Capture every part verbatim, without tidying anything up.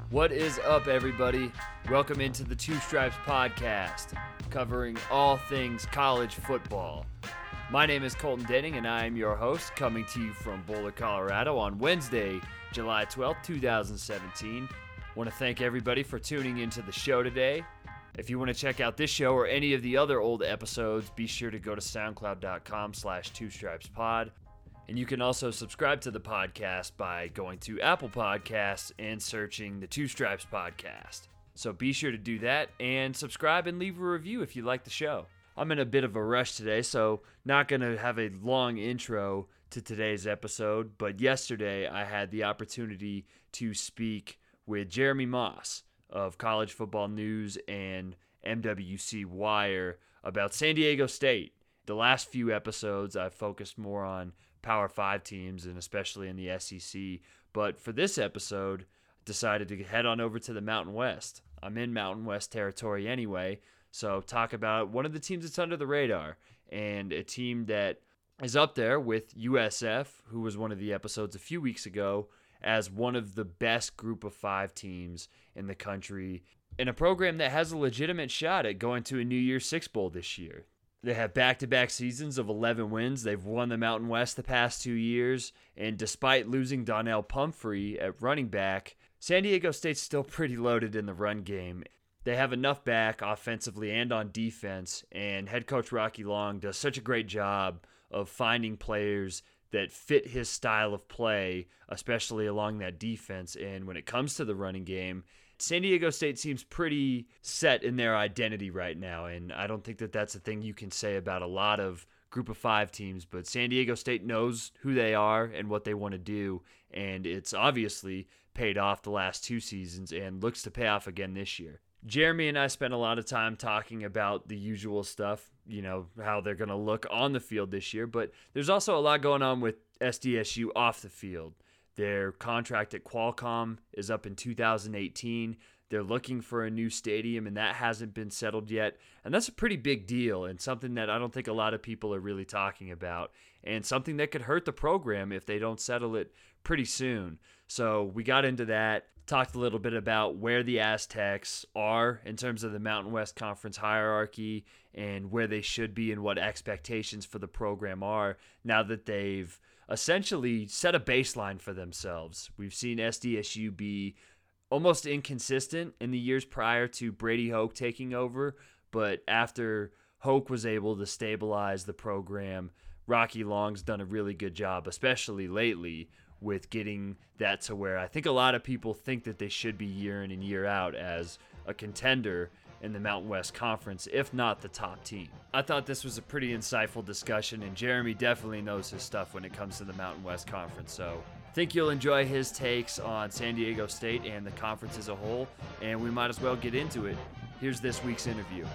What is up, everybody? Welcome into the Two Stripes podcast, covering all things college football. My name is Colton Denning, and I am your host, coming to you from Boulder, Colorado on Wednesday, July twelfth, twenty seventeen. I want to thank everybody for tuning into the show today. If you want to check out this show or any of the other old episodes, be sure to go to soundcloud.com slash two stripes pod. And you can also subscribe to the podcast by going to Apple Podcasts and searching the Two Stripes podcast. So be sure to do that and subscribe and leave a review if you like the show. I'm in a bit of a rush today, so not going to have a long intro to today's episode, but yesterday I had the opportunity to speak with Jeremy Moss of College Football News and M W C Wire about San Diego State. The last few episodes I've focused more on Power five teams, and especially in the S E C. But for this episode, decided to head on over to the Mountain West. I'm in Mountain West territory anyway, so talk about one of the teams that's under the radar, and a team that is up there with U S F, who was one of the episodes a few weeks ago, as one of the best group of five teams in the country, in a program that has a legitimate shot at going to a New Year's Six Bowl this year. They have back-to-back seasons of eleven wins. They've won the Mountain West the past two years, and despite losing Donnell Pumphrey at running back, San Diego State's still pretty loaded in the run game. They have enough back offensively and on defense, and head coach Rocky Long does such a great job of finding players that fit his style of play, especially along that defense. And when it comes to the running game, San Diego State seems pretty set in their identity right now, and I don't think that that's a thing you can say about a lot of group of five teams, but San Diego State knows who they are and what they want to do, and it's obviously paid off the last two seasons and looks to pay off again this year. Jeremy and I spent a lot of time talking about the usual stuff, you know, how they're going to look on the field this year, but there's also a lot going on with S D S U off the field. Their contract at Qualcomm is up in two thousand eighteen. They're looking for a new stadium, and that hasn't been settled yet. And that's a pretty big deal, and something that I don't think a lot of people are really talking about, and something that could hurt the program if they don't settle it pretty soon. So we got into that, talked a little bit about where the Aztecs are in terms of the Mountain West Conference hierarchy and where they should be and what expectations for the program are now that they've essentially set a baseline for themselves. We've seen S D S U be almost inconsistent in the years prior to Brady Hoke taking over, but after Hoke was able to stabilize the program, Rocky Long's done a really good job, especially lately, with getting that to where I think a lot of people think that they should be year in and year out as a contender in the Mountain West Conference, if not the top team. I thought this was a pretty insightful discussion, and Jeremy definitely knows his stuff when it comes to the Mountain West Conference, so I think you'll enjoy his takes on San Diego State and the conference as a whole, and we might as well get into it. Here's this week's interview.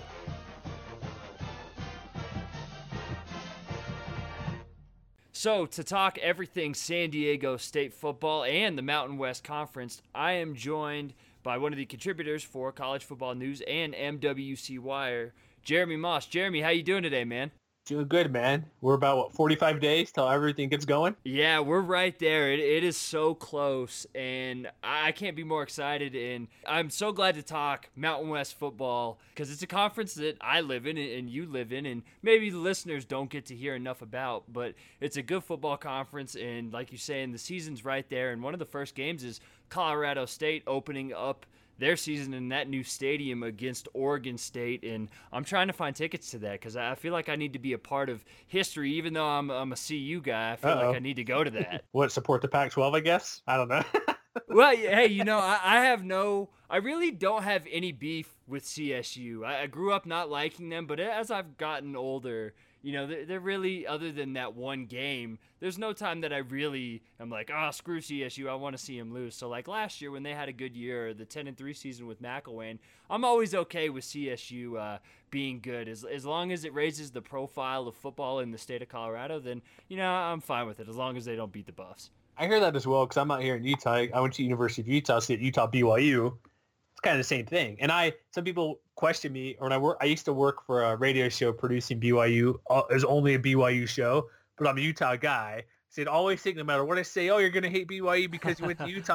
So, to talk everything San Diego State football and the Mountain West Conference, I am joined by one of the contributors for College Football News and M W C Wire, Jeremy Moss. Jeremy, how you doing today, man? Doing good, man. We're about, what, forty-five days till everything gets going? Yeah, we're right there. It, it is so close, and I can't be more excited, and I'm so glad to talk Mountain West football because it's a conference that I live in and you live in, and maybe the listeners don't get to hear enough about, but it's a good football conference, and like you say, and the season's right there, and one of the first games is Colorado State opening up their season in that new stadium against Oregon State, and I'm trying to find tickets to that because I feel like I need to be a part of history. Even though I'm, I'm a C U guy, I feel Uh-oh. like I need to go to that. What, support the Pac twelve, I guess? I don't know. Well, hey, you know, I, I have no, I really don't have any beef with C S U. I, I grew up not liking them, but as I've gotten older, you know, they're, they're really, other than that one game, there's no time that I really am like, oh, screw C S U, I want to see them lose. So, like last year when they had a good year, the ten and three season with McElwain, I'm always okay with C S U uh, being good. As, as long as it raises the profile of football in the state of Colorado, then, you know, I'm fine with it, as long as they don't beat the Buffs. I hear that as well, because I'm out here in Utah. I went to University of Utah, so at Utah B Y U. It's kind of the same thing. And I, some people question me, or when I work, I used to work for a radio show producing B Y U. It was only a B Y U show, but I'm a Utah guy. So they'd always think, no matter what I say, oh, you're going to hate B Y U because you went to Utah. I'm like,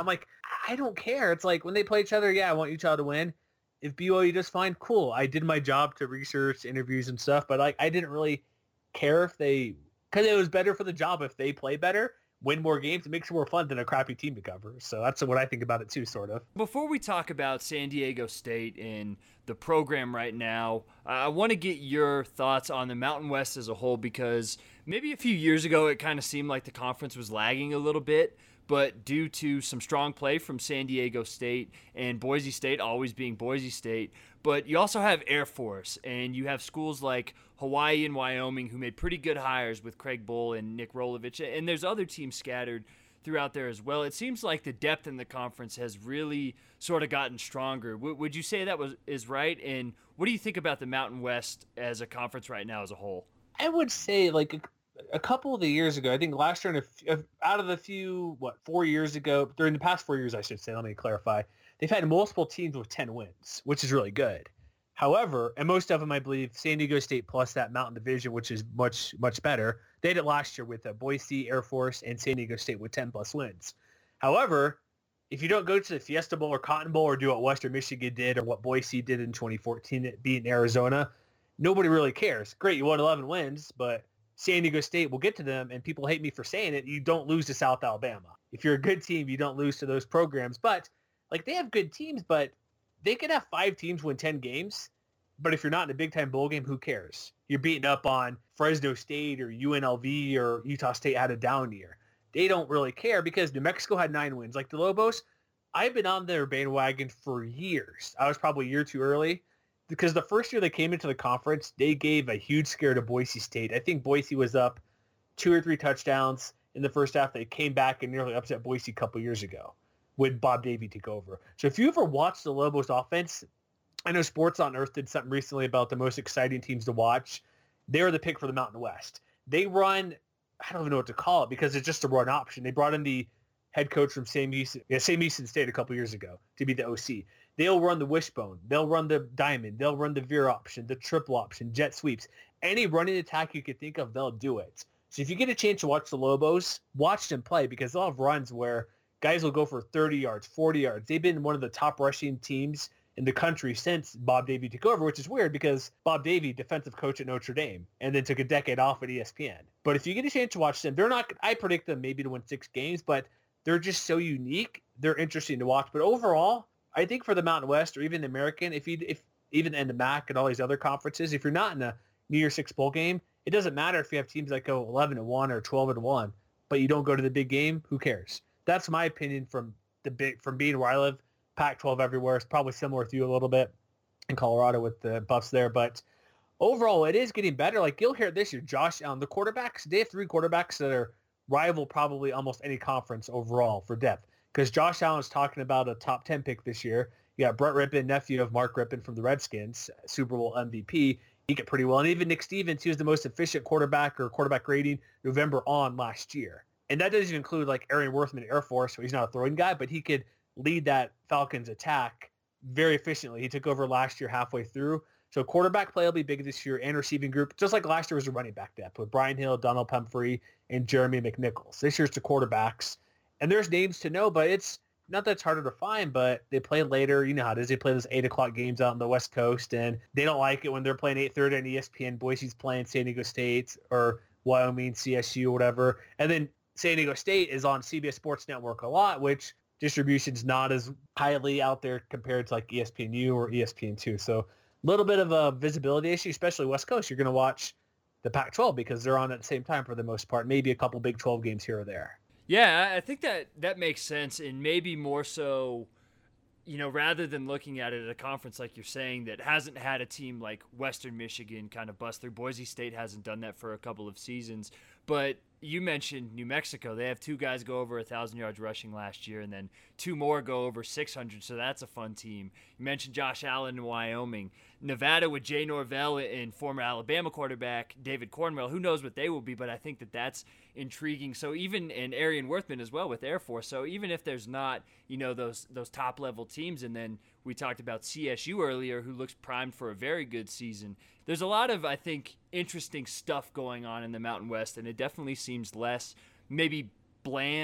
I don't care. It's like when they play each other, yeah, I want Utah to win. If B Y U does fine, cool. I did my job to research interviews and stuff, but like I didn't really care if they, because it was better for the job if they play better, win more games. It makes it more fun than a crappy team to cover. So that's what I think about it too, sort of. Before we talk about San Diego State and the program right now, I want to get your thoughts on the Mountain West as a whole, because maybe a few years ago it kind of seemed like the conference was lagging a little bit. But due to some strong play from San Diego State and Boise State always being Boise State, but you also have Air Force and you have schools like Hawaii and Wyoming who made pretty good hires with Craig Bull and Nick Rolovich, and there's other teams scattered throughout there as well. It seems like the depth in the conference has really sort of gotten stronger. W- would you say that was is right? And what do you think about the Mountain West as a conference right now as a whole? I would say like a couple of the years ago, I think last year, and a, out of the few, what, four years ago, during the past four years, I should say, let me clarify, they've had multiple teams with ten wins, which is really good. However, and most of them, I believe, San Diego State plus that Mountain Division, which is much, much better. They did it last year with uh, Boise, Air Force, and San Diego State with ten plus wins. However, if you don't go to the Fiesta Bowl or Cotton Bowl or do what Western Michigan did or what Boise did in twenty fourteen, beating Arizona, nobody really cares. Great, you won eleven wins, but San Diego State will get to them, and people hate me for saying it. You don't lose to South Alabama. If you're a good team, you don't lose to those programs. But like they have good teams, but they could have five teams win ten games. But if you're not in a big-time bowl game, who cares? You're beating up on Fresno State or U N L V or Utah State had a down year. They don't really care because New Mexico had nine wins. Like the Lobos, I've been on their bandwagon for years. I was probably a year too early. Because the first year they came into the conference, they gave a huge scare to Boise State. I think Boise was up two or three touchdowns in the first half. They came back and nearly upset Boise a couple years ago when Bob Davie took over. So if you ever watched the Lobos offense, I know Sports on Earth did something recently about the most exciting teams to watch. They're the pick for the Mountain West. They run, I don't even know what to call it because it's just a run option. They brought in the head coach from Sam Houston, yeah, Sam Houston State a couple years ago to be the O C. They'll run the wishbone. They'll run the diamond. They'll run the veer option, the triple option, jet sweeps. Any running attack you could think of, they'll do it. So if you get a chance to watch the Lobos, watch them play because they'll have runs where guys will go for thirty yards, forty yards. They've been one of the top rushing teams in the country since Bob Davie took over, which is weird because Bob Davie, defensive coach at Notre Dame, and then took a decade off at E S P N. But if you get a chance to watch them, they're not, I predict them maybe to win six games, but they're just so unique. They're interesting to watch. But overall, I think for the Mountain West or even the American, if you if even in the M A C and all these other conferences, if you're not in a New Year's Six bowl game, it doesn't matter if you have teams that go eleven and one or twelve and one, but you don't go to the big game. Who cares? That's my opinion from the big from being where I live. Pac twelve everywhere. It's probably similar with you a little bit in Colorado with the Buffs there, but overall, it is getting better. Like you'll hear this year, Josh Allen, the quarterbacks. They have three quarterbacks that are rival probably almost any conference overall for depth. Because Josh Allen's talking about a top ten pick this year. You got Brett Rippon, nephew of Mark Rippon from the Redskins, Super Bowl M V P. He did pretty well. And even Nick Stevens, he was the most efficient quarterback or quarterback rating November on last year. And that doesn't even include like Aaron Worthman, Air Force, so he's not a throwing guy, but he could lead that Falcons attack very efficiently. He took over last year halfway through. So quarterback play will be big this year and receiving group, just like last year was a running back depth with Brian Hill, Donald Pumphrey, and Jeremy McNichols. This year's the quarterbacks. And there's names to know, but it's not that it's harder to find, but they play later. You know how it is. They play those eight o'clock games out on the West Coast, and they don't like it when they're playing eight thirty on E S P N. Boise's playing San Diego State or Wyoming, C S U, or whatever. And then San Diego State is on C B S Sports Network a lot, which distribution's not as highly out there compared to like E S P N U or E S P N two. So a little bit of a visibility issue, especially West Coast. You're going to watch the Pac twelve because they're on at the same time for the most part, maybe a couple Big twelve games here or there. Yeah, I think that that makes sense, and maybe more so, you know, rather than looking at it at a conference like you're saying that hasn't had a team like Western Michigan kind of bust through. Boise State hasn't done that for a couple of seasons, but you mentioned New Mexico. They have two guys go over one thousand yards rushing last year, and then two more go over six hundred, so that's a fun team. You mentioned Josh Allen in Wyoming. Nevada with Jay Norvell and former Alabama quarterback David Cornwell. Who knows what they will be, but I think that that's intriguing. So even, and Arian Worthman as well with Air Force. So even if there's not, you know, those those top-level teams, and then we talked about C S U earlier, who looks primed for a very good season. There's a lot of, I think, interesting stuff going on in the Mountain West, and it definitely seems less maybe bland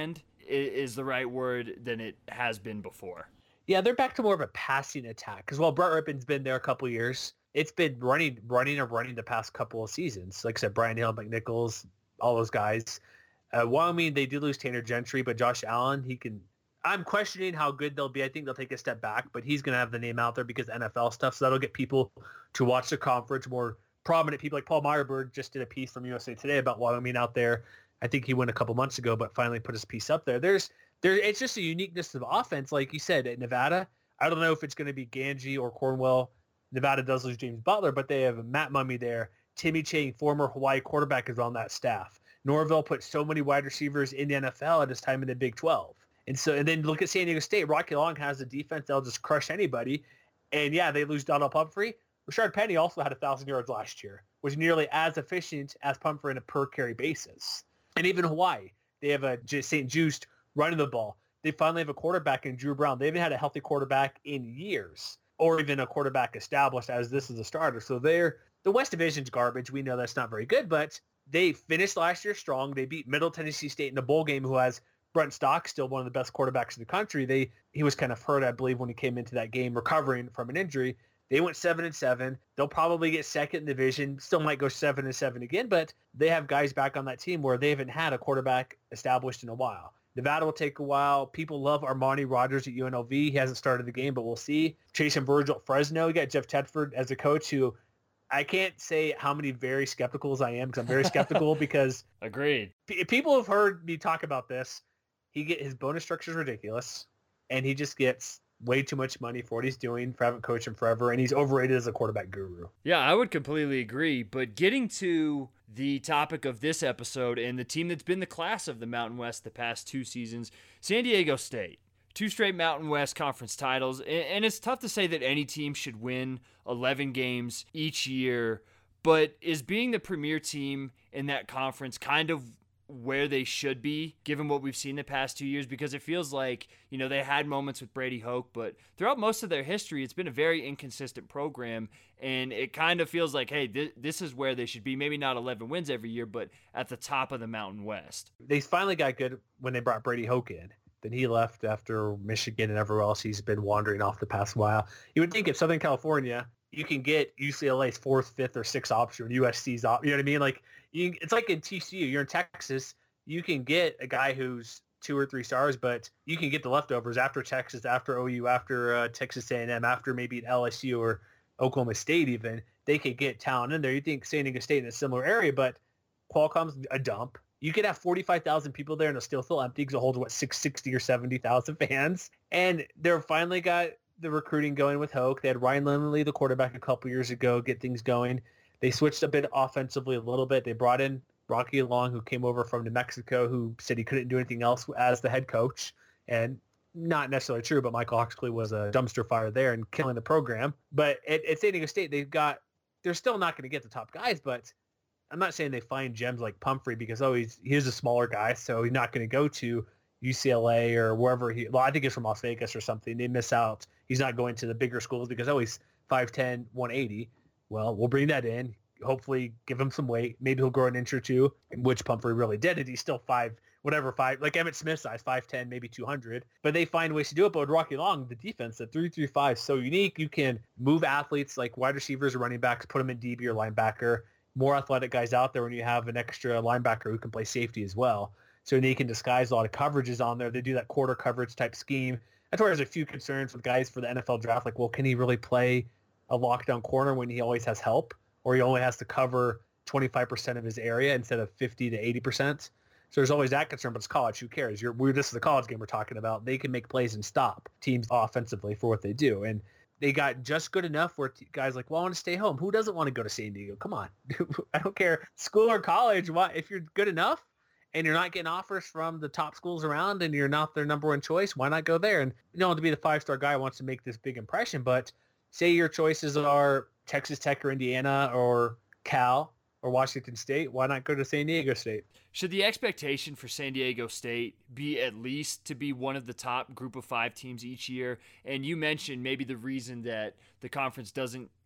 is the right word than it has been before. Yeah, they're back to more of a passing attack because while Brett Rippon's been there a couple years, it's been running, running, and running the past couple of seasons. Like I said, Brian Hill, McNichols, all those guys. Uh, Wyoming, they did lose Tanner Gentry, but Josh Allen, he can. I'm questioning how good they'll be. I think they'll take a step back, but he's going to have the name out there because N F L stuff, so that'll get people to watch the conference. More prominent people like Paul Meyerberg just did a piece from U S A Today about Wyoming out there. I think he went a couple months ago, but finally put his piece up there. There's there. It's just a uniqueness of offense, like you said, at Nevada. I don't know if it's going to be Ganji or Cornwell. Nevada does lose James Butler, but they have Matt Mumme there. Timmy Chang, former Hawaii quarterback, is on that staff. Norvell put so many wide receivers in the N F L at his time in the Big twelve. And so, and then look at San Diego State. Rocky Long has a defense that'll just crush anybody. And yeah, they lose Donald Pumphrey. Rashard Penny also had a thousand yards last year, was nearly as efficient as Pumphrey on a per carry basis. And even Hawaii, they have a Saint Just running the ball. They finally have a quarterback in Drew Brown. They haven't had a healthy quarterback in years, or even a quarterback established as this is a starter. So they're the West Division's garbage. We know that's not very good, but they finished last year strong. They beat Middle Tennessee State in a bowl game, who has Brent Stock, still one of the best quarterbacks in the country. They he was kind of hurt, I believe, when he came into that game, recovering from an injury. They went seven and seven. They'll probably get second in the division. Still might go seven and seven again, but they have guys back on that team where they haven't had a quarterback established in a while. Nevada will take a while. People love Armani Rogers at U N L V. He hasn't started the game, but we'll see. Chase and Virgil at Fresno. You got Jeff Tedford as a coach, who I can't say how many very skepticals I am, because I'm very skeptical because agreed. P- people have heard me talk about this. He get his bonus structure is ridiculous, and he just gets way too much money for what he's doing, for having coached him forever, and he's overrated as a quarterback guru. Yeah, I would completely agree. But getting to the topic of this episode and the team that's been the class of the Mountain West the past two seasons, San Diego State. Two straight Mountain West Conference titles, and it's tough to say that any team should win eleven games each year, but is being the premier team in that conference kind of where they should be, given what we've seen the past two years? Because it feels like, you know, they had moments with Brady Hoke, but throughout most of their history, it's been a very inconsistent program, and it kind of feels like, hey, th- this is where they should be. Maybe not eleven wins every year, but at the top of the Mountain West. They finally got good when they brought Brady Hoke in. Then he left after Michigan and everywhere else he's been wandering off the past while. You would think if Southern California, you can get U C L A's fourth, fifth, or sixth option, U S C's option. You know what I mean? Like, you, it's like in T C U. You're in Texas. You can get a guy who's two or three stars, but you can get the leftovers after Texas, after O U, after uh, Texas A and M, after maybe an L S U or Oklahoma State even. They could get talent in there. You think San Diego State in a similar area, but Qualcomm's a dump. You could have forty-five thousand people there and it'll still feel empty because it holds, what, six hundred sixty or seventy thousand fans. And they're finally got the recruiting going with Hoke. They had Ryan Lindley, the quarterback, a couple years ago, get things going. They switched a bit offensively a little bit. They brought in Rocky Long, who came over from New Mexico, who said he couldn't do anything else as the head coach. And not necessarily true, but Michael Oxley was a dumpster fire there and killing the program. But at, at San Diego State, they've got, they're still not going to get the top guys, but I'm not saying they find gems like Pumphrey because, oh, he's he's a smaller guy, so he's not going to go to U C L A or wherever he, well, I think he's from Las Vegas or something. They miss out. He's not going to the bigger schools because, oh, he's five ten, one eighty. Well, we'll bring that in. Hopefully give him some weight. Maybe he'll grow an inch or two, which Pumphrey really did. And he's still five, whatever, five, like Emmitt Smith size, five ten, maybe two hundred. But they find ways to do it. But with Rocky Long, the defense, the three three five is so unique. You can move athletes like wide receivers or running backs, put them in D B or linebacker. More athletic guys out there when you have an extra linebacker who can play safety as well. So they can disguise a lot of coverages on there. They do that quarter coverage type scheme. That's where there's a few concerns with guys for the N F L draft. Like, well, can he really play a lockdown corner when he always has help? Or he only has to cover twenty-five percent of his area instead of fifty to eighty percent. So there's always that concern, but it's college. Who cares? You're, we're, this is the college game we're talking about. They can make plays and stop teams offensively for what they do. And they got just good enough where t- guys like, well, I want to stay home. Who doesn't want to go to San Diego? Come on. I don't care. School or college, why, if you're good enough and you're not getting offers from the top schools around and you're not their number one choice, why not go there? And you don't have to be the five-star guy who wants to make this big impression, but say your choices are Texas Tech or Indiana or Cal or Washington State, why not go to San Diego State? Should the expectation for San Diego State be at least to be one of the top group of five teams each year? And you mentioned maybe the reason that the conference doesn't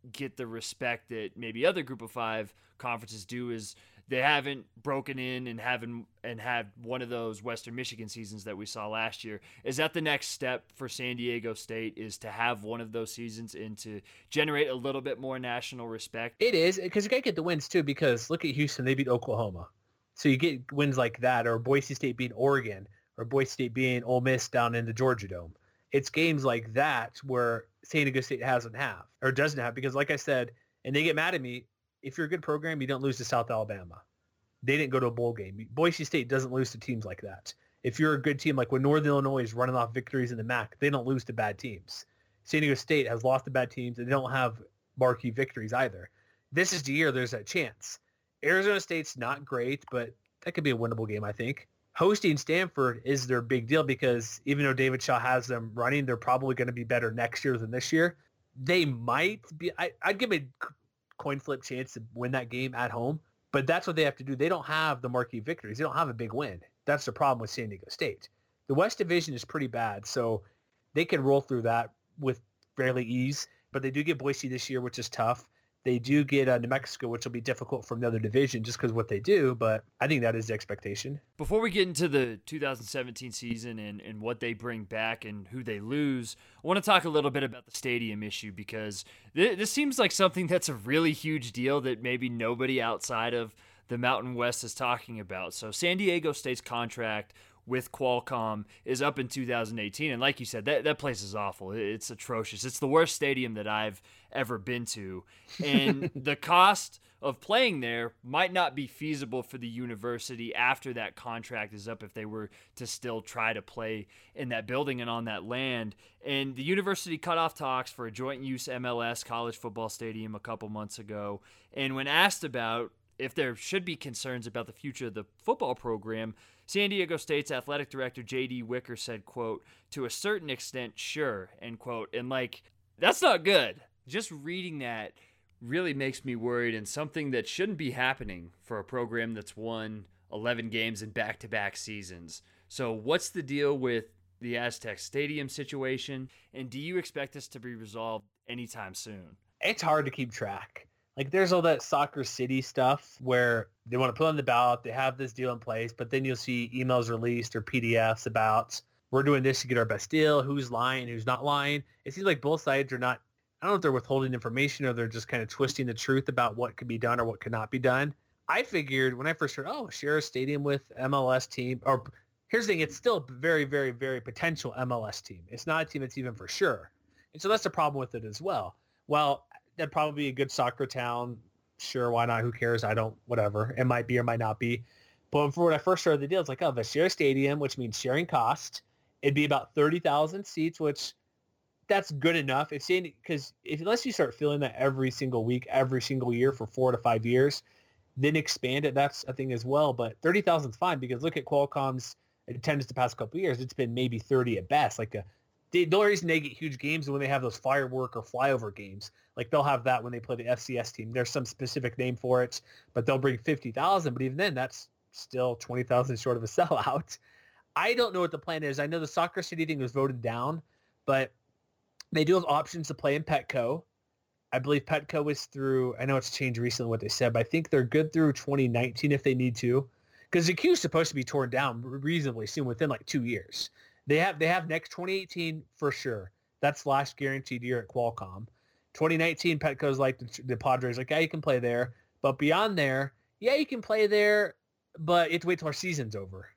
get the respect that maybe other Group of Five conferences do is they haven't broken in and haven't and had one of those Western Michigan seasons that we saw last year. Is that the next step for San Diego State, is to have one of those seasons and to generate a little bit more national respect? It is, because you got to get the wins too, because look at Houston, they beat Oklahoma. So you get wins like that, or Boise State beating Oregon, or Boise State beating Ole Miss down in the Georgia Dome. It's games like that where San Diego State hasn't have or doesn't have, because like I said, and they get mad at me, if you're a good program, you don't lose to South Alabama. They didn't go to a bowl game. Boise State doesn't lose to teams like that. If you're a good team, like when Northern Illinois is running off victories in the M A C, they don't lose to bad teams. San Diego State has lost to bad teams, and they don't have marquee victories either. This is the year there's a chance. Arizona State's not great, but that could be a winnable game, I think. Hosting Stanford is their big deal, because even though David Shaw has them running, they're probably going to be better next year than this year. They might be. I, I'd give a coin flip chance to win that game at home, but that's what they have to do. They don't have the marquee victories. They don't have a big win. That's the problem with San Diego State. The West Division is pretty bad, so they can roll through that with fairly ease, but they do get Boise this year, which is tough. They do get uh, New Mexico, which will be difficult from the other division just because of what they do, but I think that is the expectation. Before we get into the two thousand seventeen season and, and what they bring back and who they lose, I want to talk a little bit about the stadium issue, because th- this seems like something that's a really huge deal that maybe nobody outside of the Mountain West is talking about. So San Diego State's contract with Qualcomm is up in two thousand eighteen. And like you said, that, that place is awful. It's atrocious. It's the worst stadium that I've ever been to. And the cost of playing there might not be feasible for the university after that contract is up if they were to still try to play in that building and on that land. And the university cut off talks for a joint use M L S college football stadium a couple months ago. And when asked about if there should be concerns about the future of the football program, San Diego State's athletic director, J D Wicker, said, quote, "To a certain extent, sure," end quote. And, like, that's not good. Just reading that really makes me worried, and something that shouldn't be happening for a program that's won eleven games in back-to-back seasons. So what's the deal with the Aztec Stadium situation, and do you expect this to be resolved anytime soon? It's hard to keep track. Like, there's all that Soccer City stuff where they want to put on the ballot, they have this deal in place, but then you'll see emails released or P D Fs about, we're doing this to get our best deal, who's lying, who's not lying. It seems like both sides are not, I don't know if they're withholding information or they're just kind of twisting the truth about what could be done or what could not be done. I figured when I first heard, oh, share a stadium with M L S team, or here's the thing, it's still a very, very, very potential M L S team. It's not a team that's even for sure. And so that's the problem with it as well. Well, that'd probably be a good soccer town. Sure, why not? Who cares? I don't, whatever. It might be or might not be. But for when I first started the deal, it's like, oh, the share stadium, which means sharing cost. It'd be about thirty thousand seats, which that's good enough. If saying, because if unless you start filling that every single week, every single year for four to five years, then expand it. That's a thing as well. But thirty thousand is fine, because look at Qualcomm's attendance the past couple of years. It's been maybe thirty at best. Like a, the, the only reason they get huge games is when they have those firework or flyover games. Like they'll have that when they play the F C S team. There's some specific name for it, but they'll bring fifty thousand. But even then, that's still twenty thousand short of a sellout. I don't know what the plan is. I know the Soccer City thing was voted down, but they do have options to play in Petco. I believe Petco is through, I know it's changed recently what they said, but I think they're good through twenty nineteen if they need to. Because the queue is supposed to be torn down reasonably soon, within like two years. They have they have next twenty eighteen for sure. That's last guaranteed year at Qualcomm. twenty nineteen, Petco's like the, the Padres, like, yeah, you can play there. But beyond there, yeah, you can play there, but you have to wait till our season's over.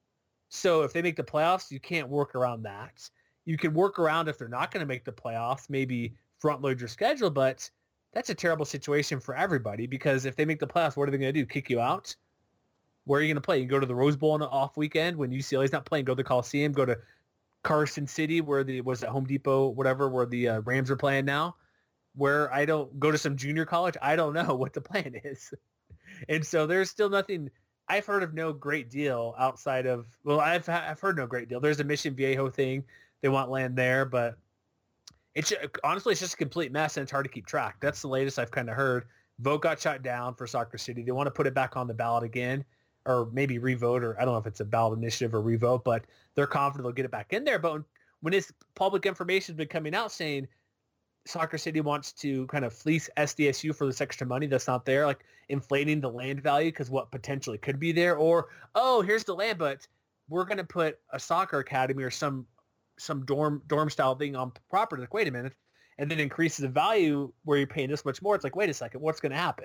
So if they make the playoffs, you can't work around that. You can work around if they're not going to make the playoffs, maybe front load your schedule, but that's a terrible situation for everybody, because if they make the playoffs, what are they going to do? Kick you out? Where are you going to play? You go to the Rose Bowl on an off weekend when U C L A's not playing, go to the Coliseum, go to Carson City, where the, was it Home Depot, whatever, where the uh, Rams are playing now, where I don't go to some junior college. I don't know what the plan is. And so there's still nothing. I've heard of no great deal outside of, well, I've, I've heard no great deal. There's a Mission Viejo thing. They want land there, but it's honestly, it's just a complete mess, and it's hard to keep track. That's the latest I've kind of heard. Vote got shot down for Soccer City. They want to put it back on the ballot again, or maybe revote, or I don't know if it's a ballot initiative or revote, but they're confident they'll get it back in there. But when, when this public information has been coming out saying Soccer City wants to kind of fleece S D S U for this extra money that's not there, like inflating the land value because what potentially could be there, or, oh, here's the land, but we're going to put a soccer academy or some some dorm dorm style thing on property. Like, wait a minute, and then increases the value where you're paying this much more. It's like, wait a second, what's going to happen?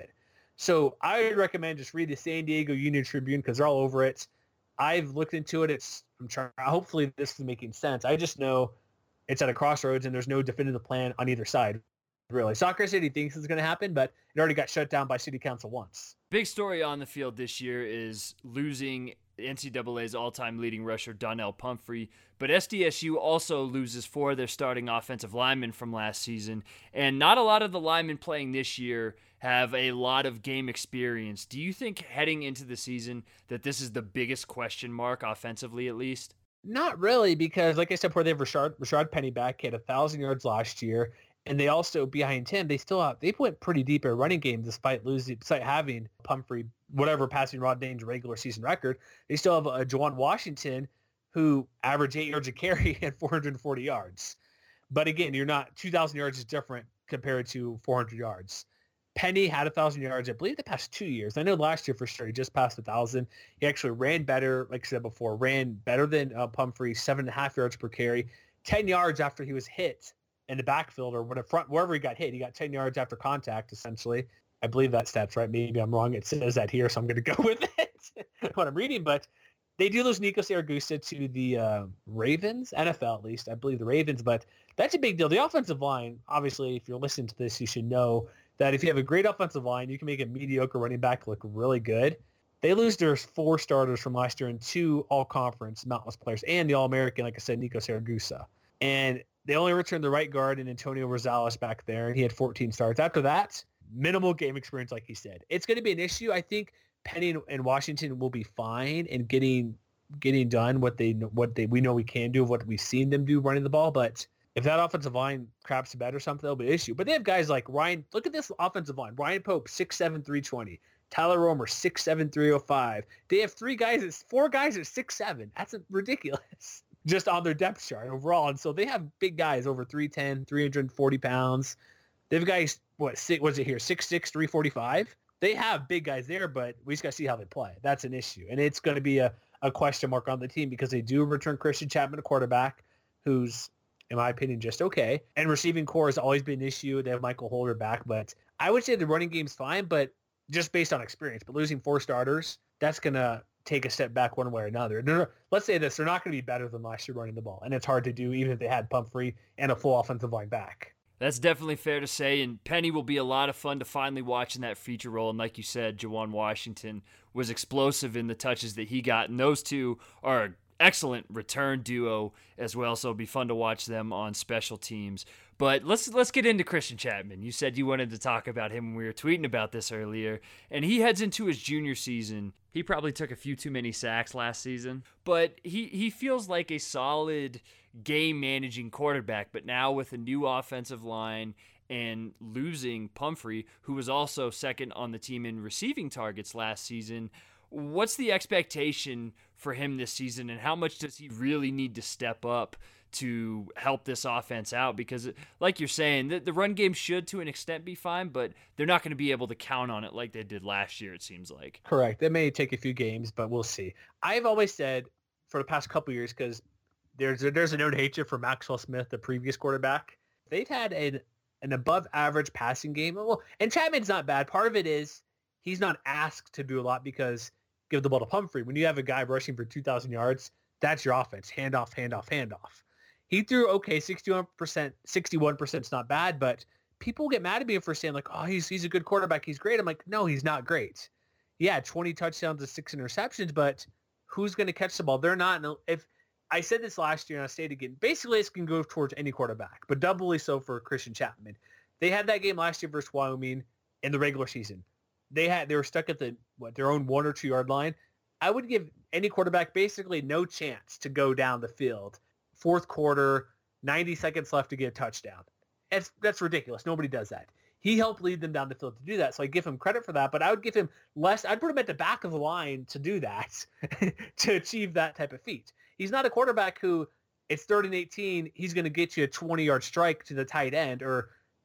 So I would recommend just read the San Diego Union Tribune because they're all over it. I've looked into it. It's I'm trying. Hopefully this is making sense. I just know it's at a crossroads and there's no definitive plan on either side. Really, Soccer City thinks it's going to happen, but it already got shut down by city council once. Big story on the field this year is losing N C double A's all-time leading rusher Donnell Pumphrey, but S D S U also loses four of their starting offensive linemen from last season, and not a lot of the linemen playing this year have a lot of game experience. Do you think heading into the season that this is the biggest question mark offensively, at least? Not really, because like I said before, they have Rashard, Rashard Penny back. He had a thousand yards last year. And they also, behind him, they still have, they went pretty deep at running game despite losing, despite having Pumphrey, whatever passing Rod Dane's regular season record. They still have a Juwan Washington who averaged eight yards a carry and four hundred forty yards. But again, you're not, two thousand yards is different compared to four hundred yards. Penny had one thousand yards, I believe, the past two years. I know last year for sure he just passed one thousand. He actually ran better, like I said before, ran better than uh, Pumphrey, seven and a half yards per carry, ten yards after he was hit in the backfield or whatever, front, wherever he got hit. He got ten yards after contact, essentially. I believe that stat's right. Maybe I'm wrong. It says that here, so I'm going to go with it, what I'm reading. But they do lose Nico Saragusa to the uh, Ravens, N F L at least. I believe the Ravens, but that's a big deal. The offensive line, obviously, if you're listening to this, you should know that if you have a great offensive line, you can make a mediocre running back look really good. They lose their four starters from last year and two all-conference Mountain West players and the All-American, like I said, Nico Saragusa. And they only returned the right guard and Antonio Rosales back there, and he had fourteen starts. After that, minimal game experience, like he said. It's going to be an issue. I think Penny and Washington will be fine in getting getting done what they what they we know we can do, what we've seen them do running the ball. But if that offensive line craps a bed or something, that'll be an issue. But they have guys like Ryan. Look at this offensive line. Ryan Pope, six seven, three twenty. Tyler Romer, six seven, three oh five. They have three guys, at, four guys at six seven. That's ridiculous. Just on their depth chart overall. And so they have big guys over three ten, three hundred forty pounds. They have guys, what, six, what's it here, six six, three forty-five? They have big guys there, but we just got to see how they play. That's an issue. And it's going to be a, a question mark on the team because they do return Christian Chapman, a quarterback, who's, in my opinion, just okay. And receiving core has always been an issue. They have Michael Holder back. But I would say the running game's fine, but just based on experience. But losing four starters, that's going to take a step back one way or another. They're, let's say this, they're not going to be better than last year running the ball. And it's hard to do even if they had Pumphrey and a full offensive line back. That's definitely fair to say, and Penny will be a lot of fun to finally watch in that feature role. And like you said, Juwan Washington was explosive in the touches that he got, and those two are an excellent return duo as well, so it'll be fun to watch them on special teams. But let's let's get into Christian Chapman. You said you wanted to talk about him when we were tweeting about this earlier, and he heads into his junior season. He probably took a few too many sacks last season, but he, he feels like a solid game-managing quarterback. But now with a new offensive line and losing Pumphrey, who was also second on the team in receiving targets last season, what's the expectation for him this season, and how much does he really need to step up to help this offense out? Because like you're saying, the, the run game should to an extent be fine, but they're not going to be able to count on it like they did last year, it seems like. Correct. It may take a few games, but we'll see. I've always said for the past couple of years, because there's a, there's a known hatred for Maxwell Smith, the previous quarterback. They've had an, an above average passing game. Well, and Chapman's not bad. Part of it is he's not asked to do a lot because give the ball to Pumphrey. When you have a guy rushing for two thousand yards, that's your offense. Handoff, handoff, handoff. He threw, okay, sixty-one percent, sixty-one percent is not bad, but people get mad at me for saying, like, oh, he's he's a good quarterback. He's great. I'm like, no, he's not great. Yeah, twenty touchdowns to six interceptions, but who's going to catch the ball? They're not. If I said this last year, and I'll say it again, basically this can go towards any quarterback, but doubly so for Christian Chapman. They had that game last year versus Wyoming in the regular season. They had they were stuck at the what their own one or two yard line. I would give any quarterback basically no chance to go down the field. Fourth quarter, ninety seconds left to get a touchdown. That's, that's ridiculous. Nobody does that. He helped lead them down the field to do that, so I give him credit for that, but I would give him less. I'd put him at the back of the line to do that, to achieve that type of feat. He's not a quarterback who it's third and eighteen, he's going to get you a twenty-yard strike to the tight end or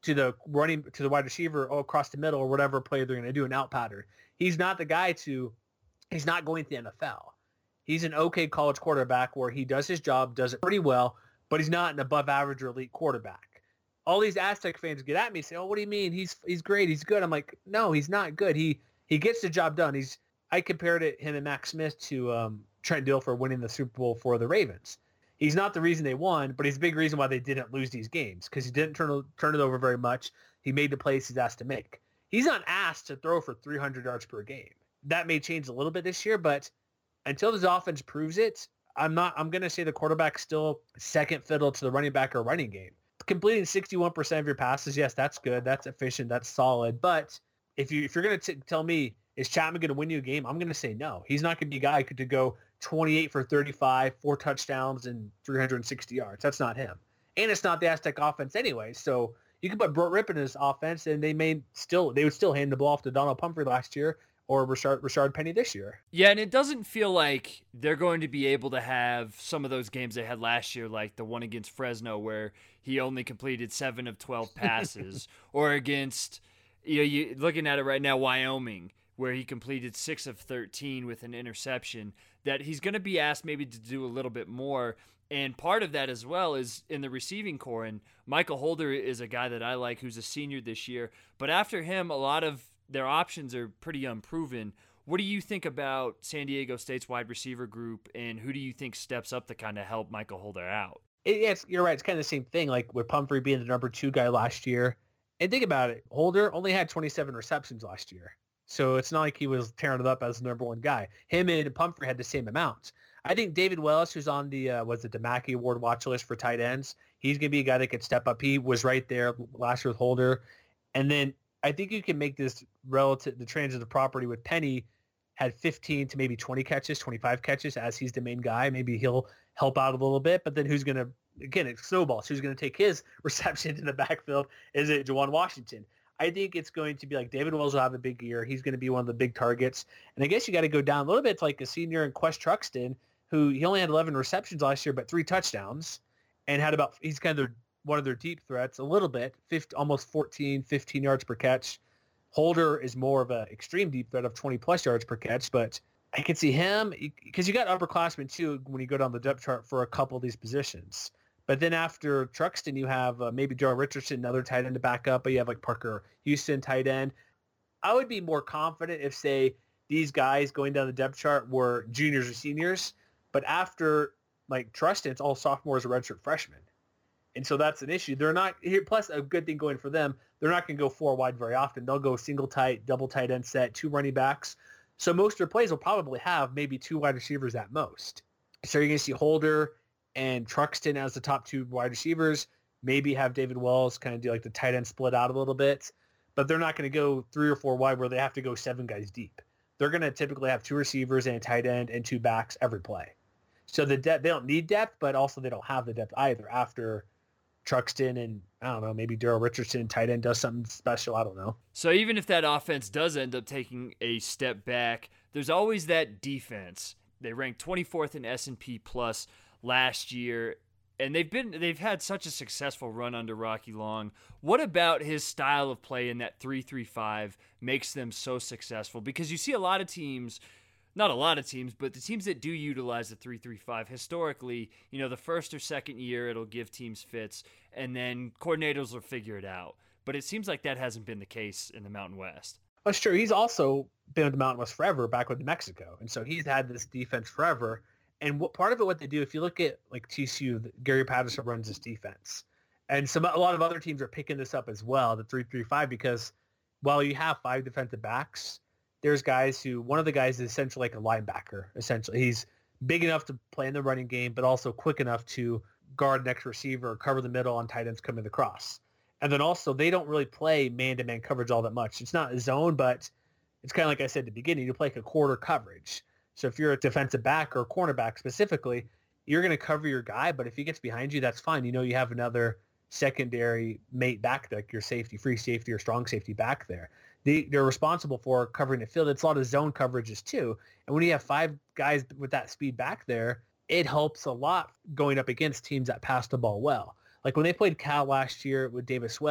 to the running to the wide receiver or across the middle or whatever play they're going to do, an out pattern. He's not the guy to. He's not going to the N F L. He's an okay college quarterback where he does his job, does it pretty well, but he's not an above average or elite quarterback. All these Aztec fans get at me and say, "Oh, what do you mean? He's he's great. He's good." I'm like, "No, he's not good. He he gets the job done." He's I compared it him and Max Smith to um, Trent Dilfer winning the Super Bowl for the Ravens. He's not the reason they won, but he's a big reason why they didn't lose these games because he didn't turn turn it over very much. He made the plays he's asked to make. He's not asked to throw for three hundred yards per game. That may change a little bit this year, but until this offense proves it, I'm not. I'm going to say the quarterback's still second fiddle to the running back or running game. Completing sixty-one percent of your passes, yes, that's good. That's efficient. That's solid. But if you if you're going to tell me is Chapman going to win you a game, I'm going to say no. He's not going to be a guy who could go twenty-eight for thirty-five, four touchdowns, and three hundred sixty yards. That's not him. And it's not the Aztec offense anyway. So you can put Brett Rippon in this offense, and they may still they would still hand the ball off to Donald Pumphrey last year or Rashard, Rashard Penny this year. Yeah, and it doesn't feel like they're going to be able to have some of those games they had last year, like the one against Fresno where he only completed seven of twelve passes, or against, you know, you looking at it right now, Wyoming, where he completed six of thirteen with an interception, that he's going to be asked maybe to do a little bit more. And part of that as well is in the receiving core. And Michael Holder is a guy that I like who's a senior this year. But after him, a lot of their options are pretty unproven. What do you think about San Diego State's wide receiver group, and who do you think steps up to kind of help Michael Holder out? It, yes, you're right. It's kind of the same thing, like with Pumphrey being the number two guy last year. And think about it. Holder only had twenty-seven receptions last year. So it's not like he was tearing it up as the number one guy. Him and Pumphrey had the same amount. I think David Wells, who's on the, uh, was it the Mackey Award watch list for tight ends, he's going to be a guy that could step up. He was right there last year with Holder. And then I think you can make this relative, the transitive property with Penny had fifteen to maybe twenty catches, twenty-five catches as he's the main guy. Maybe he'll help out a little bit, but then who's going to, again, it snowballs. Who's going to take his reception in the backfield? Is it Juwan Washington? I think it's going to be like David Wells will have a big year. He's going to be one of the big targets. And I guess you got to go down a little bit to like a senior in Quest Truxton, who he only had eleven receptions last year, but three touchdowns, and had about, he's kind of their, one of their deep threats a little bit, fifty, almost fourteen, fifteen yards per catch. Holder is more of an extreme deep threat of twenty plus yards per catch, but I can see him because you got upperclassmen too when you go down the depth chart for a couple of these positions. But then after Truxton, you have uh, maybe Darrell Richardson, another tight end to back up, but you have like Parker Houston, tight end. I would be more confident if, say, these guys going down the depth chart were juniors or seniors, but after like Truxton, it's all sophomores or redshirt freshmen. And so that's an issue. They're not here. Plus, a good thing going for them, they're not going to go four wide very often. They'll go single tight, double tight end set, two running backs. So most of their plays will probably have maybe two wide receivers at most. So you're going to see Holder and Truxton as the top two wide receivers. Maybe have David Wells kind of do like the tight end split out a little bit. But they're not going to go three or four wide where they have to go seven guys deep. They're going to typically have two receivers and a tight end and two backs every play. So the depth, they don't need depth, but also they don't have the depth either after Truxton and, I don't know, maybe Darrell Richardson, tight end, does something special. I don't know. So even if that offense does end up taking a step back, there's always that defense. They ranked twenty-fourth in S and P Plus last year, and they've been they've had such a successful run under Rocky Long. What about his style of play in that three three five makes them so successful? Because you see a lot of teams, not a lot of teams, but the teams that do utilize the three three five, historically, you know, the first or second year it'll give teams fits, and then coordinators will figure it out. But it seems like that hasn't been the case in the Mountain West. That's true. He's also been in the Mountain West forever, back with New Mexico. And so he's had this defense forever. And what part of it, what they do, if you look at like T C U, Gary Patterson runs this defense. And some a lot of other teams are picking this up as well, the three three five, because while you have five defensive backs, there's guys who, one of the guys is essentially like a linebacker, essentially. He's big enough to play in the running game, but also quick enough to guard next receiver, cover the middle on tight ends coming across. And then also, they don't really play man-to-man coverage all that much. It's not a zone, but it's kind of like I said at the beginning, you play like a quarter coverage. So if you're a defensive back or a cornerback specifically, you're going to cover your guy, but if he gets behind you, that's fine. You know you have another secondary mate back there, like your safety, free safety or strong safety back there. They, they're responsible for covering the field. It's a lot of zone coverages too. And when you have five guys with that speed back there, it helps a lot going up against teams that pass the ball well. Like when they played Cal last year with Davis Webb,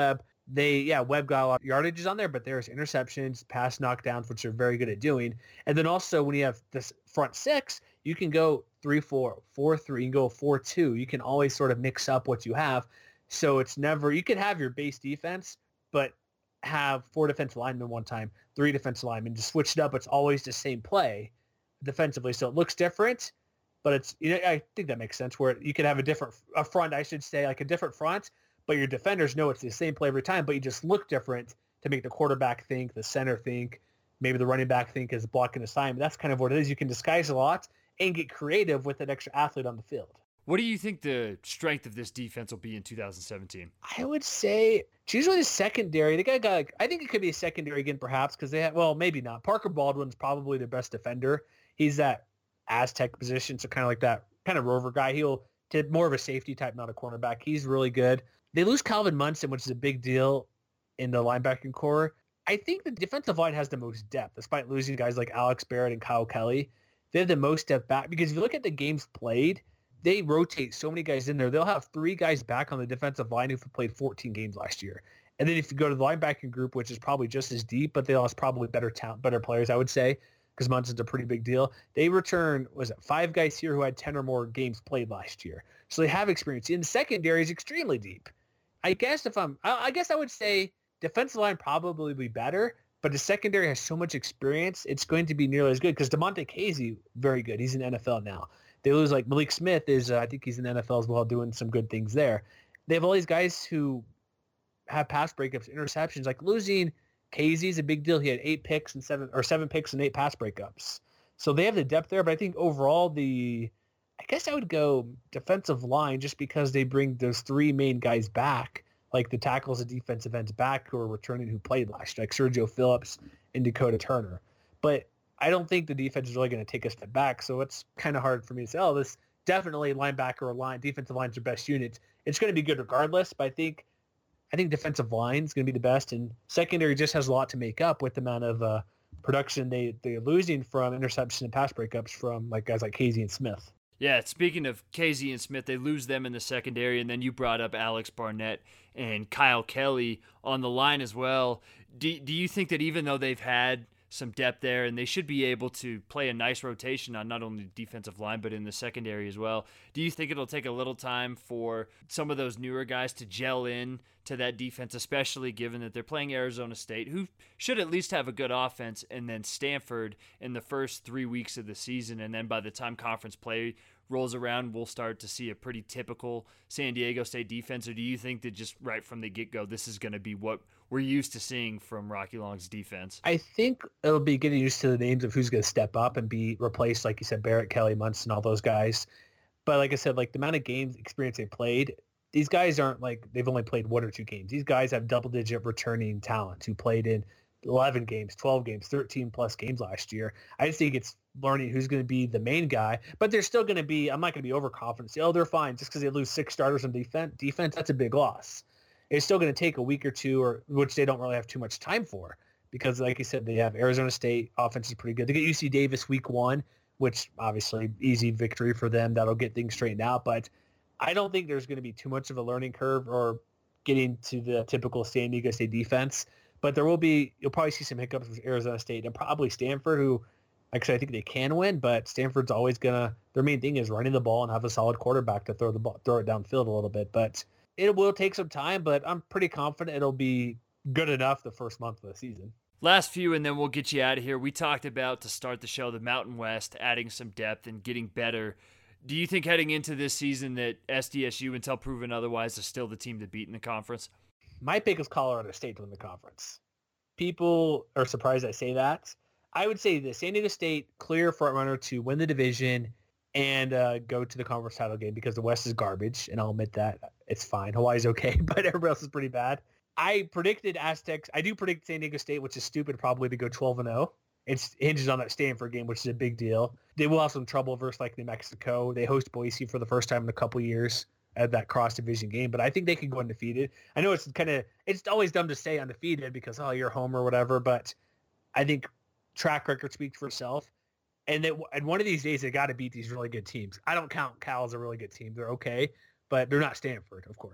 They, yeah, Webb got a lot of yardages on there, but there's interceptions, pass knockdowns, which they're very good at doing. And then also when you have this front six, you can go three four, four three, you can go four two. You can always sort of mix up what you have. So it's never, you can have your base defense, but have four defensive linemen one time, three defensive linemen, just switch it up. It's always the same play defensively. So it looks different, but it's, you know, I think that makes sense where you could have a different, a front, I should say, like a different front, but your defenders know it's the same play every time, but you just look different to make the quarterback think, the center think, maybe the running back think is blocking assignment. That's kind of what it is. You can disguise a lot and get creative with an extra athlete on the field. What do you think the strength of this defense will be in two thousand seventeen? I would say it's usually the secondary. The guy got, like, I think it could be a secondary again, perhaps, because they have, well, maybe not. Parker Baldwin's probably their best defender. He's that Aztec position, so kind of like that kind of rover guy. He'll did more of a safety type, not a cornerback. He's really good. They lose Calvin Munson, which is a big deal in the linebacking core. I think the defensive line has the most depth, despite losing guys like Alex Barrett and Kyle Kelly. They have the most depth back because if you look at the games played, they rotate so many guys in there. They'll have three guys back on the defensive line who've played fourteen games last year. And then if you go to the linebacking group, which is probably just as deep, but they lost probably better talent, better players, I would say, because Munson's a pretty big deal. They return, was it five guys here who had ten or more games played last year. So they have experience. In the secondary is extremely deep. I guess if I'm, I guess I would say defensive line probably be better, but the secondary has so much experience, it's going to be nearly as good because DeMonte Casey, very good. He's in the N F L now. They lose like Malik Smith is, uh, I think he's in the N F L as well, doing some good things there. They have all these guys who have pass breakups, interceptions. Like losing Casey is a big deal. He had eight picks and seven or seven picks and eight pass breakups. So they have the depth there, but I think overall the, I guess I would go defensive line just because they bring those three main guys back, like the tackles and defensive ends back who are returning who played last year, like Sergio Phillips and Dakota Turner. But I don't think the defense is really going to take a step back. So it's kind of hard for me to say, oh, this definitely linebacker or line, defensive line's your best unit. It's going to be good regardless, but I think I think defensive line is going to be the best, and secondary just has a lot to make up with the amount of uh, production they, they're losing from interception and pass breakups from like guys like Casey and Smith. Yeah, speaking of Casey and Smith, they lose them in the secondary, and then you brought up Alex Barnett and Kyle Kelly on the line as well. Do, do you think that even though they've had some depth there, and they should be able to play a nice rotation on not only the defensive line, but in the secondary as well, do you think it'll take a little time for some of those newer guys to gel in to that defense, especially given that they're playing Arizona State, who should at least have a good offense, and then Stanford in the first three weeks of the season, and then by the time conference play rolls around, we'll start to see a pretty typical San Diego State defense? Or do you think that just right from the get-go, this is going to be what we're used to seeing from Rocky Long's defense? I think it'll be getting used to the names of who's going to step up and be replaced, like you said, Barrett, Kelly, Munson, all those guys. But like I said, like the amount of games experience they played, these guys aren't like they've only played one or two games. These guys have double-digit returning talent who played in eleven games, twelve games, thirteen plus games last year. I just think it's learning who's going to be the main guy, but they're still going to be, I'm not going to be overconfident. Say, oh, they're fine just because they lose six starters on defense. Defense, that's a big loss. It's still going to take a week or two, or which they don't really have too much time for because, like you said, they have Arizona State offense is pretty good. They get U C Davis week one, which obviously easy victory for them. That'll get things straightened out, but I don't think there's going to be too much of a learning curve or getting to the typical San Diego State defense. But there will be, you'll probably see some hiccups with Arizona State and probably Stanford, who, like I said, I think they can win, but Stanford's always going to, their main thing is running the ball and have a solid quarterback to throw the ball, throw it downfield a little bit. But it will take some time, but I'm pretty confident it'll be good enough the first month of the season. Last few, and then we'll get you out of here. We talked about, to start the show, the Mountain West, adding some depth and getting better. Do you think heading into this season that S D S U, until proven otherwise, is still the team to beat in the conference? My pick is Colorado State to win the conference. People are surprised I say that. I would say the San Diego State clear front runner to win the division and uh, go to the conference title game because the West is garbage, and I'll admit that. It's fine. Hawaii's okay, but everybody else is pretty bad. I predicted Aztecs. I do predict San Diego State, which is stupid probably to go twelve and oh. It hinges on that Stanford game, which is a big deal. They will have some trouble versus like New Mexico. They host Boise for the first time in a couple years at that cross-division game, but I think they can go undefeated. I know it's kind of, it's always dumb to say undefeated because, oh, you're home or whatever, but I think track record speaks for itself. And that, and one of these days, they got to beat these really good teams. I don't count Cal as a really good team. They're okay, but they're not Stanford, of course.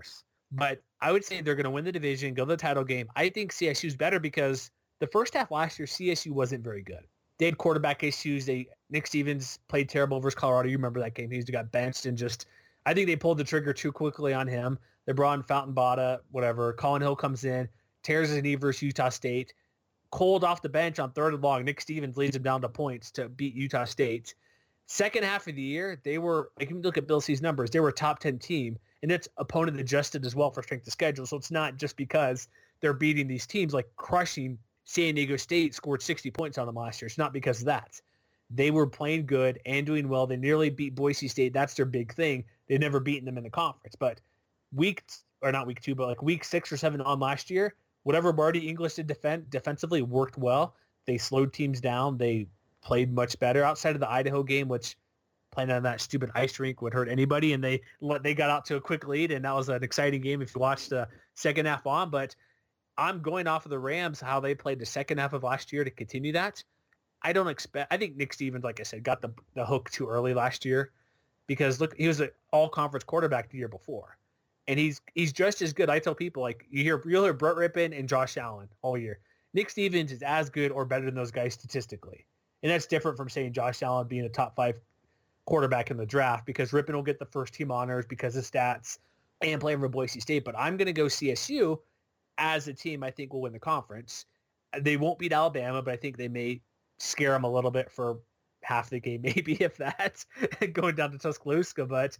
But I would say they're going to win the division, go to the title game. I think C S U's better because the first half last year, C S U wasn't very good. They had quarterback issues. They Nick Stevens played terrible versus Colorado. You remember that game. He got benched and just – I think they pulled the trigger too quickly on him. They brought in Fountain Bada, whatever. Colin Hill comes in, tears his knee versus Utah State. Cold off the bench on third and long. Nick Stevens leads him down to points to beat Utah State. Second half of the year, they were – I can look at Bill C's numbers. They were a top ten team, and its opponent adjusted as well for strength of schedule. So it's not just because they're beating these teams, like crushing – San Diego State scored sixty points on them last year. It's not because of that. They were playing good and doing well. They nearly beat Boise State. That's their big thing. They've never beaten them in the conference. But week, or not week two, but like week six or seven on last year, whatever Marty English did defend, defensively worked well. They slowed teams down. They played much better outside of the Idaho game, which playing on that stupid ice rink would hurt anybody. And they they got out to a quick lead, and that was an exciting game if you watched the second half on. But I'm going off of the Rams, how they played the second half of last year to continue that. I don't expect – I think Nick Stevens, like I said, got the, the hook too early last year because, look, he was an all-conference quarterback the year before. And he's he's just as good. I tell people, like, you hear, you'll hear Brett Rippon and Josh Allen all year. Nick Stevens is as good or better than those guys statistically. And that's different from saying Josh Allen being a top five quarterback in the draft because Rippon will get the first-team honors because of stats and playing for Boise State. But I'm going to go C S U – as a team, I think will win the conference. They won't beat Alabama, but I think they may scare them a little bit for half the game, maybe if that's going down to Tuscaloosa. But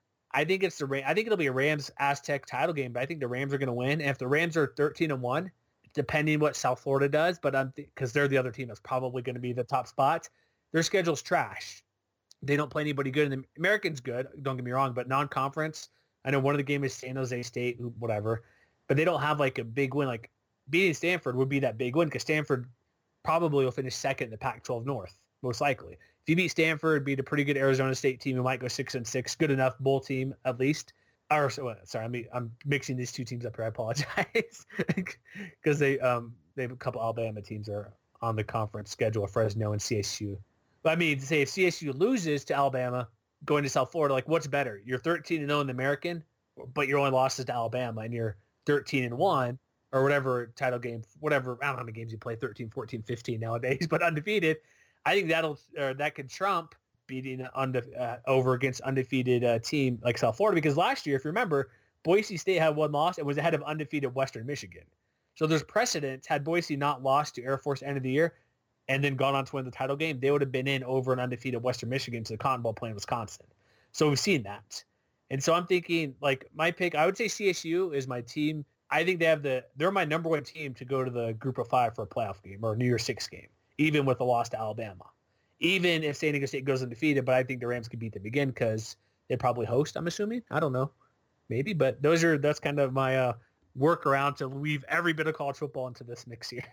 I think it's the I think it'll be a Rams Aztec title game. But I think the Rams are going to win. And if the Rams are thirteen and one, depending what South Florida does, but I'm because they're the other team that's probably going to be the top spot. Their schedule's trash. They don't play anybody good. And the American's good. Don't get me wrong, but non-conference. I know one of the games is San Jose State, whatever. But they don't have like a big win. Like beating Stanford would be that big win because Stanford probably will finish second in the Pac twelve North, most likely. If you beat Stanford, beat a pretty good Arizona State team, you might go six and six, good enough bowl team at least. Or sorry, I mean I'm mixing these two teams up here. I apologize because they um they have a couple Alabama teams are on the conference schedule, Fresno and C S U. But I mean, say if C S U loses to Alabama, going to South Florida, like what's better? You're thirteen and zero in the American, but your only loss is to Alabama, and you're thirteen and one or whatever title game, whatever, I don't know how many games you play, thirteen, fourteen, fifteen nowadays, but undefeated. I think that'll, or that could trump beating unde- uh, over against undefeated uh, team like South Florida, because last year, if you remember, Boise State had one loss and was ahead of undefeated Western Michigan. So there's precedent. Had Boise not lost to Air Force end of the year and then gone on to win the title game, they would have been in over an undefeated Western Michigan to the Cotton Bowl playing Wisconsin. So we've seen that. And so I'm thinking, like, my pick, I would say C S U is my team. I think they have the, they're my number one team to go to the group of five for a playoff game or a New Year's Six game, even with the loss to Alabama. Even if San Diego State goes undefeated, but I think the Rams could beat them again because they probably host, I'm assuming. I don't know. Maybe, but those are, that's kind of my uh, workaround to weave every bit of college football into this mix here.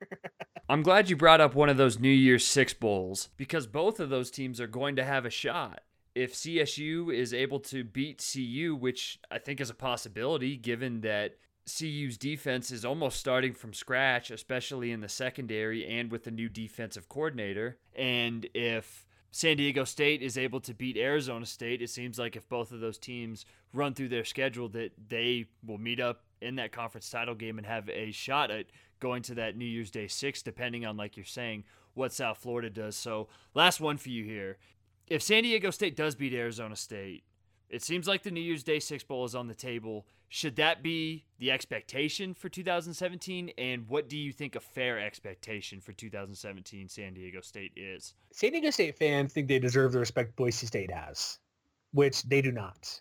I'm glad you brought up one of those New Year's Six bowls because both of those teams are going to have a shot. If C S U is able to beat C U, which I think is a possibility given that C U's defense is almost starting from scratch, especially in the secondary and with the new defensive coordinator. And if San Diego State is able to beat Arizona State, it seems like if both of those teams run through their schedule that they will meet up in that conference title game and have a shot at going to that New Year's Day six, depending on, like you're saying, what South Florida does. So last one for you here. If San Diego State does beat Arizona State, it seems like the New Year's Day Six Bowl is on the table. Should that be the expectation for two thousand seventeen? And what do you think a fair expectation for two thousand seventeen San Diego State is? San Diego State fans think they deserve the respect Boise State has, which they do not.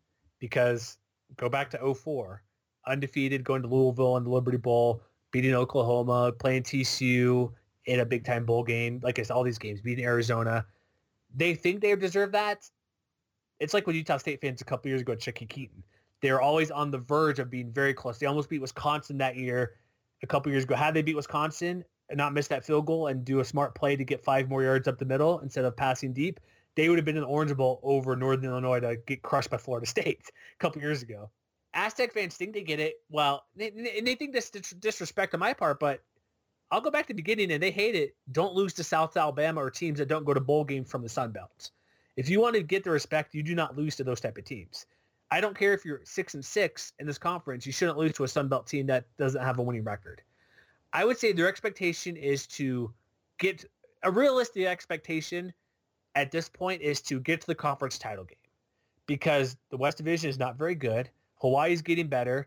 Because go back to oh four, undefeated, going to Louisville in the Liberty Bowl, beating Oklahoma, playing T C U in a big-time bowl game. Like I said, all these games, beating Arizona. They think they deserve that. It's like when Utah State fans a couple years ago at Chucky Keaton. They're always on the verge of being very close. They almost beat Wisconsin that year a couple years ago. Had they beat Wisconsin and not miss that field goal and do a smart play to get five more yards up the middle instead of passing deep, they would have been in the Orange Bowl over Northern Illinois to get crushed by Florida State a couple years ago. Aztec fans think they get it. Well, they, and they think this is disrespect on my part, but I'll go back to the beginning, and they hate it. Don't lose to South Alabama or teams that don't go to bowl games from the Sun Belt. If you want to get the respect, you do not lose to those type of teams. I don't care if you're six and six in this conference, you shouldn't lose to a Sun Belt team that doesn't have a winning record. I would say their expectation is to get a realistic expectation at this point is to get to the conference title game because the West Division is not very good. Hawaii's getting better.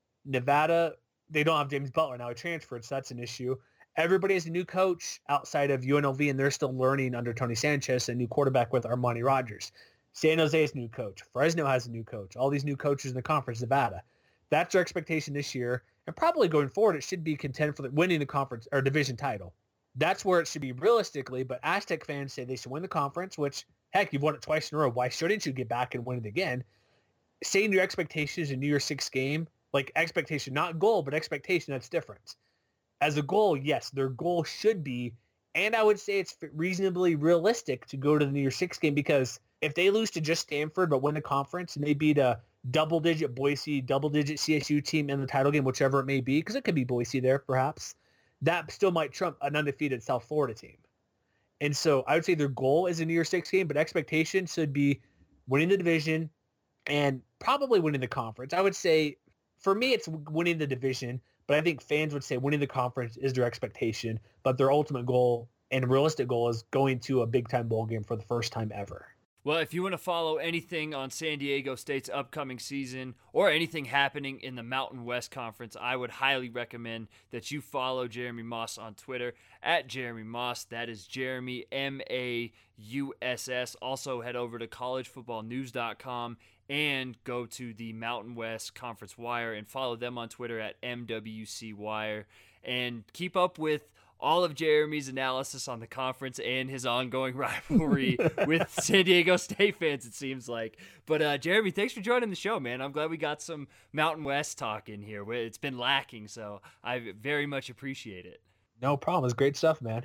Nevada, they don't have James Butler now. He transferred, so that's an issue. Everybody has a new coach outside of U N L V, and they're still learning under Tony Sanchez, a new quarterback with Armani Rogers. San Jose is a new coach. Fresno has a new coach. All these new coaches in the conference, Nevada. That's their expectation this year. And probably going forward, it should be contend for the, winning the conference or division title. That's where it should be realistically, but Aztec fans say they should win the conference, which, heck, you've won it twice in a row. Why shouldn't you get back and win it again? Saying your expectations in New Year's Six game, like expectation, not goal, but expectation, that's different. As a goal, yes, their goal should be, and I would say it's reasonably realistic to go to the New Year's Six game because if they lose to just Stanford but win the conference and they beat a double-digit Boise, double-digit C S U team in the title game, whichever it may be, because it could be Boise there perhaps, that still might trump an undefeated South Florida team. And so I would say their goal is a New Year's Six game, but expectation should be winning the division and probably winning the conference. I would say, for me, it's winning the division, but I think fans would say winning the conference is their expectation, but their ultimate goal and realistic goal is going to a big-time bowl game for the first time ever. Well, if you want to follow anything on San Diego State's upcoming season or anything happening in the Mountain West Conference, I would highly recommend that you follow Jeremy Moss on Twitter at Jeremy Moss. That is Jeremy, M A U S S. Also head over to college football news dot com and go to the Mountain West Conference Wire and follow them on Twitter at M W C Wire. And keep up with all of Jeremy's analysis on the conference and his ongoing rivalry with San Diego State fans, it seems like. But uh, Jeremy, thanks for joining the show, man. I'm glad we got some Mountain West talk in here. It's been lacking, so I very much appreciate it. No problem. It's great stuff, man.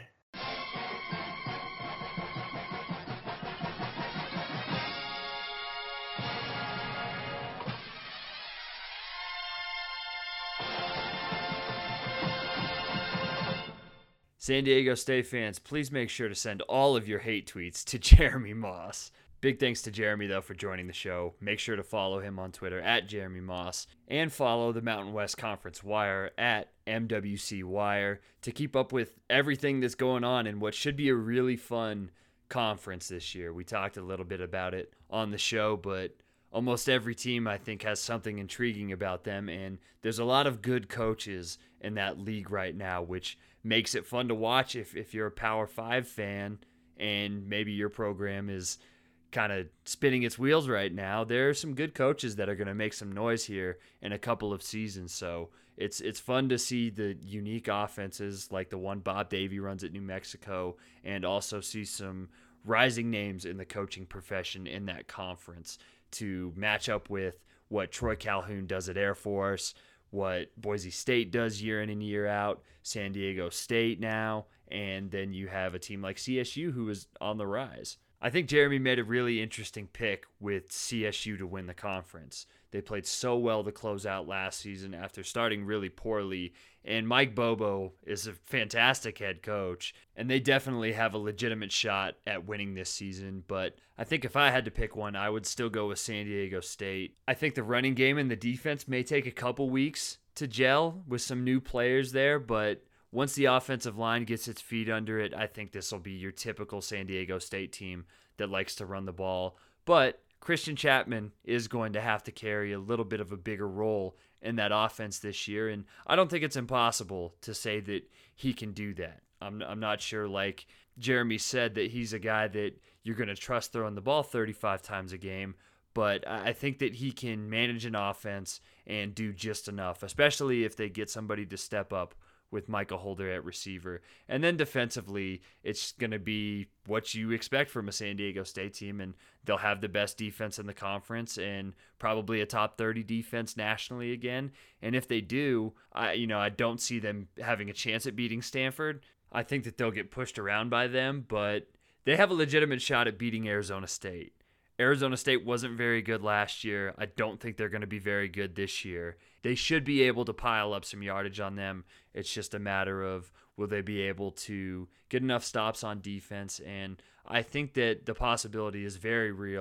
San Diego State fans, please make sure to send all of your hate tweets to Jeremy Moss. Big thanks to Jeremy, though, for joining the show. Make sure to follow him on Twitter at Jeremy Moss and follow the Mountain West Conference Wire at M W C Wire to keep up with everything that's going on in what should be a really fun conference this year. We talked a little bit about it on the show, but almost every team, I think, has something intriguing about them, and there's a lot of good coaches in that league right now, which makes it fun to watch if, if you're a Power Five fan and maybe your program is kind of spinning its wheels right now. There are some good coaches that are going to make some noise here in a couple of seasons, so it's it's fun to see the unique offenses like the one Bob Davie runs at New Mexico, and also see some rising names in the coaching profession in that conference to match up with what Troy Calhoun does at Air Force, what Boise State does year in and year out, San Diego State now, and then you have a team like C S U who is on the rise. I think Jeremy made a really interesting pick with C S U to win the conference. They played so well to close out last season after starting really poorly, and Mike Bobo is a fantastic head coach, and they definitely have a legitimate shot at winning this season, but I think if I had to pick one, I would still go with San Diego State. I think the running game and the defense may take a couple weeks to gel with some new players there, but once the offensive line gets its feet under it, I think this will be your typical San Diego State team that likes to run the ball. But Christian Chapman is going to have to carry a little bit of a bigger role in that offense this year, and I don't think it's impossible to say that he can do that. I'm I'm not sure, like Jeremy said, that he's a guy that you're going to trust throwing the ball thirty-five times a game, but I think that he can manage an offense and do just enough, especially if they get somebody to step up with Michael Holder at receiver. And then defensively, it's going to be what you expect from a San Diego State team, and they'll have the best defense in the conference and probably a top thirty defense nationally again. And if they do, I you know, I don't see them having a chance at beating Stanford. I think that they'll get pushed around by them, but they have a legitimate shot at beating Arizona State. Arizona State wasn't very good last year. I don't think they're going to be very good this year. They should be able to pile up some yardage on them. It's just a matter of will they be able to get enough stops on defense, and I think that the possibility is very real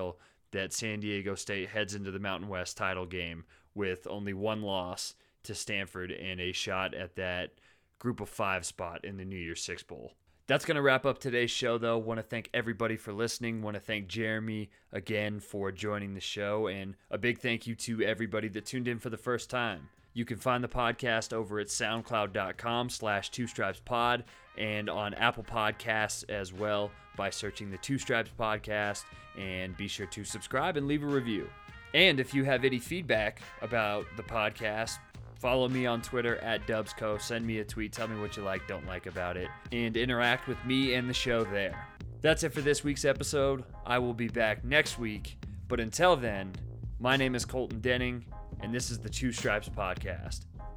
that San Diego State heads into the Mountain West title game with only one loss to Stanford and a shot at that group of five spot in the New Year's Six Bowl. That's going to wrap up today's show, though. Want to thank everybody for listening. Want to thank Jeremy again for joining the show. And a big thank you to everybody that tuned in for the first time. You can find the podcast over at soundcloud.com slash two stripes pod and on Apple Podcasts as well by searching the Two Stripes Podcast. And be sure to subscribe and leave a review. And if you have any feedback about the podcast, follow me on Twitter at Dubsco. Send me a tweet. Tell me what you like, don't like about it. And interact with me and the show there. That's it for this week's episode. I will be back next week. But until then, my name is Colton Denning, and this is the Two Stripes Podcast.